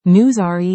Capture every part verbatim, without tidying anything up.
News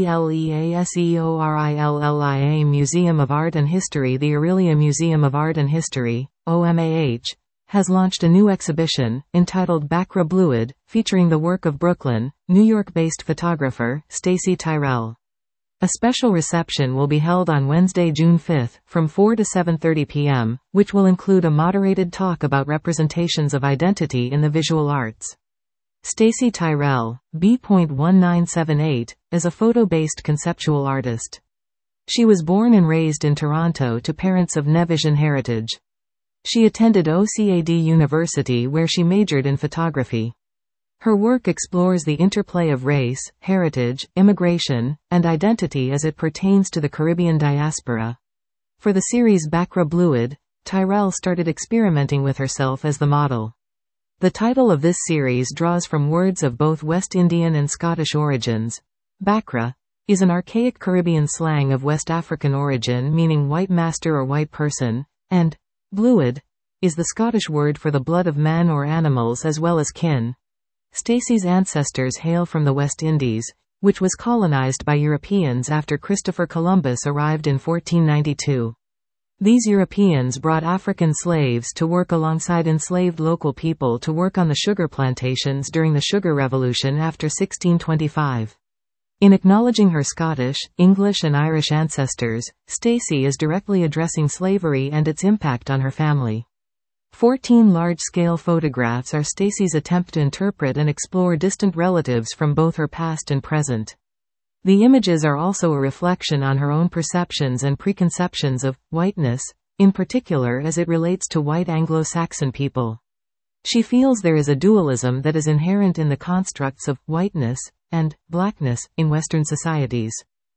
RELEASEORILLIA Museum of Art and History. The Orillia Museum of Art and History, O M A H, has launched a new exhibition, entitled Bakra Bluid, featuring the work of Brooklyn, New York-based photographer, Stacy Tyrell. A special reception will be held on Wednesday, June fifth, from four to seven thirty p m, which will include a moderated talk about representations of identity in the visual arts. Stacy Tyrell, B nineteen seventy-eight, is a photo-based conceptual artist. She was born and raised in Toronto to parents of Nevisian heritage. She attended O C A D University where she majored in photography. Her work explores the interplay of race, heritage, immigration, and identity as it pertains to the Caribbean diaspora. For the series Bakra Bluid, Tyrell started experimenting with herself as the model. The title of this series draws from words of both West Indian and Scottish origins. Bakra is an archaic Caribbean slang of West African origin meaning white master or white person, and bluid is the Scottish word for the blood of men or animals as well as kin. Stacy's ancestors hail from the West Indies, which was colonized by Europeans after Christopher Columbus arrived in fourteen ninety-two. These Europeans brought African slaves to work alongside enslaved local people to work on the sugar plantations during the Sugar Revolution after sixteen twenty-five. In acknowledging her Scottish, English and Irish ancestors, Stacy is directly addressing slavery and its impact on her family. Fourteen large-scale photographs are Stacy's attempt to interpret and explore distant relatives from both her past and present. The images are also a reflection on her own perceptions and preconceptions of whiteness, in particular as it relates to white Anglo-Saxon people. She feels there is a dualism that is inherent in the constructs of whiteness and blackness in Western societies.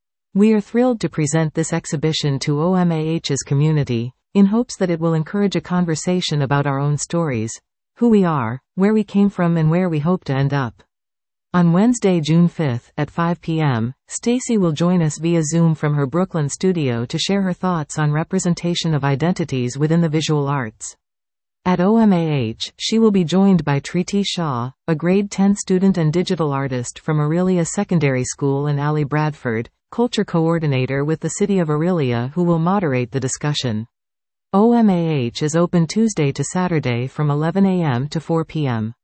We are thrilled to present this exhibition to O M A H's community, in hopes that it will encourage a conversation about our own stories, who we are, where we came from and where we hope to end up. On Wednesday, June fifth, at five p m, Stacy will join us via Zoom from her Brooklyn studio to share her thoughts on representation of identities within the visual arts. At O M A H, she will be joined by Triti Shah, a grade ten student and digital artist from Orillia Secondary School, and Ali Bradford, culture coordinator with the City of Orillia, who will moderate the discussion. O M A H is open Tuesday to Saturday from eleven a m to four p m